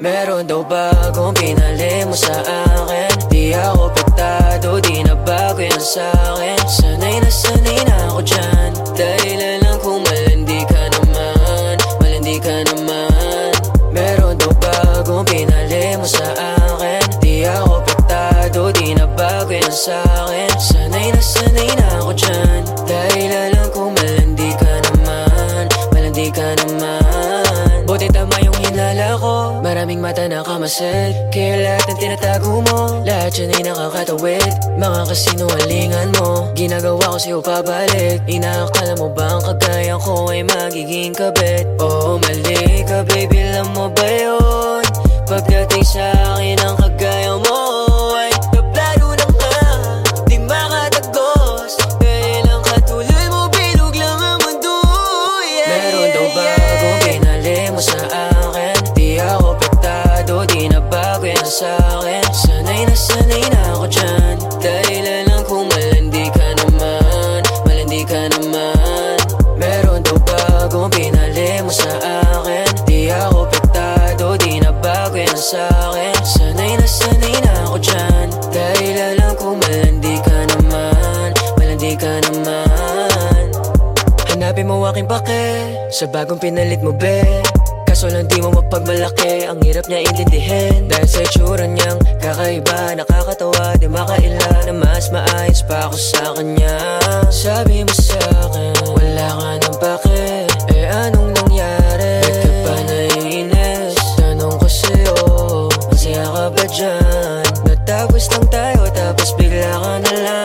Meron daw bagong pinali mo sa akin. Di ako pektado, di na bago yan sa'kin. Sanay na ako dyan. Dahilan lang kung malandi ka naman, malandi ka naman. Meron daw bagong pinali mo sa akin. Di ako pektado, di na bago yan sa'kin. Sanay na ako dyan. Dahilan lang kung malandi ka naman, malandi ka naman. Buti tama yung hinala ko, maraming mata na kamasid. Kaya lahat ng tinatago mo, lahat yan ay nakakatawid. Mga kasinungalingan mo, ginagawa ko sa'yo pabalik. Inaakala mo ba ang kagaya ko ay magiging kabit? Oo, mali ka baby, alam mo ba yun? Pagdating sa akin ang kagaya mo ay tablado na nga, di makatagos. Dahil ang katulad mo, bilog lang ang mundo, yeah. Meron daw bagong pinali mo sa akin. Di ako pektado, di na bago yan sa'kin. Sanay na ako dyan. Dahilan lang kung malandi ka naman, malandi ka naman. Meron daw bagong pinali mo sa akin. Di ako pektado, di na bago yan sa'kin. Sanay na ako dyan. Dahilan lang kung malandi ka naman, malandi ka naman. Hanapin mo aking pake sa bagong pinalit mo, be. Kaso lang di mo mapagmalaki, ang hirap niya intindihin. Dahil sa itsura niyang kakaiba, nakakatawa, di makaila na mas maayos pa ako sa kanya. Sabi mo sa'kin, wala ka ng pake. Eh anong nangyari? Ba't ka pa naiinis? Tanong ko sa'yo, masaya ka ba dyan? Natapos lang tayo, tapos bigla ka na lang.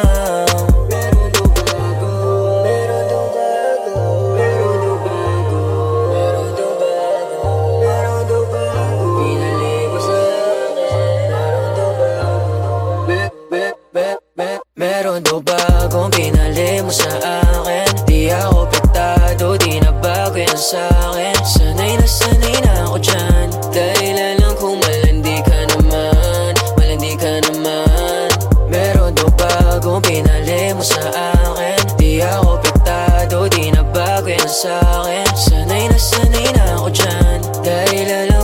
Meron daw bagong pinali mo sa akin. Di ako pektado, di na bago yan sa'kin. Sanay na ako dyan. Dahilan lang kung malandi ka naman, malandi ka naman. Meron daw bagong pinali mo sa akin. Di ako pektado, di na bago yan sa'kin. Sanay na ako dyan. Dahilan lang